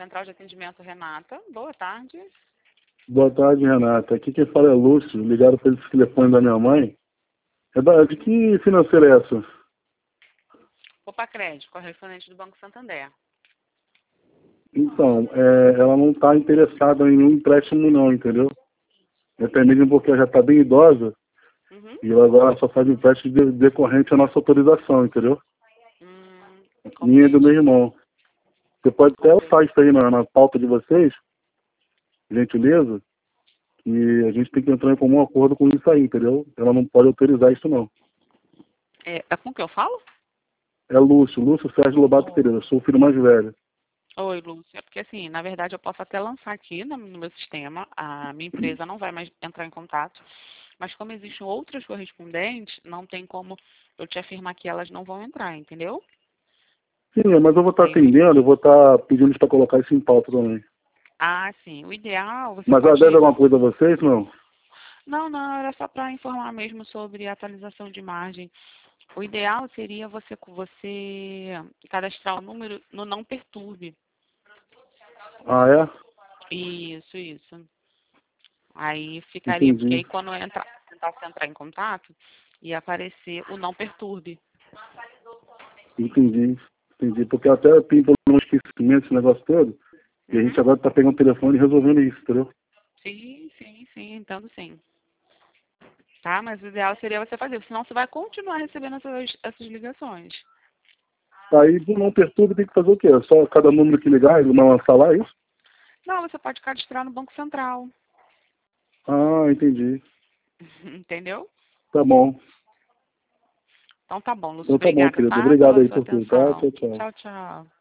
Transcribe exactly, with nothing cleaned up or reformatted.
Central de Atendimento, Renata. Boa tarde. Boa tarde, Renata. Aqui quem fala é Lúcio, ligado para esse telefone da minha mãe. É da, de que financeira é essa? Opa Crédito, correspondente do Banco Santander. Então, é, ela não está interessada em nenhum empréstimo não, entendeu? Até mesmo porque ela já está bem idosa Uhum. e ela agora só faz empréstimo de, decorrente à nossa autorização, entendeu? Hum, Minha e do meu compreendi. irmão. Você pode até Compreendi. usar isso aí na, na pauta de vocês, gentileza, que a gente tem que entrar em comum acordo com isso aí, entendeu? Ela não pode autorizar isso não. É, é com que eu falo? É Lúcio, Lúcio Sérgio Lobato Oh. Pereira, eu sou o filho mais velho. Oi, Lúcia. É porque assim, na verdade eu posso até lançar aqui no, no meu sistema, a minha empresa não vai mais entrar em contato, mas como existem outras correspondentes, não tem como eu te afirmar que elas não vão entrar, entendeu? Sim, mas eu vou estar Aí eu... atendendo, eu vou estar pedindo para colocar isso em pauta também. Ah, sim. O ideal, você Mas ela deve pode... alguma coisa a vocês, não? Não, não, era só para informar mesmo sobre a atualização de margem. O ideal seria você, você cadastrar o número no Não Perturbe. Ah, é? Isso, isso. Aí ficaria, porque Entendi. aí quando entra, tentasse entrar em contato, ia aparecer o Não Perturbe. Entendi. Entendi. Porque até tem problema de esquecimento, esse negócio todo, e a gente Uhum. agora está pegando o telefone e resolvendo isso, entendeu? Sim, sim, sim, entendo sim. Tá? Mas o ideal seria você fazer, senão você vai continuar recebendo essas, essas ligações. Aí, do não perturbe, tem que fazer o quê? É só cada número que ligar, ele não lançar lá, é isso? Não, você pode cadastrar no Banco Central. Ah, entendi. Entendeu? Tá bom. Então tá bom, Lúcio. Então tá bom, Obrigada, querido. tá? Obrigado Pela aí sua por tudo, tá? atenção. Tchau, tchau. Tchau, tchau.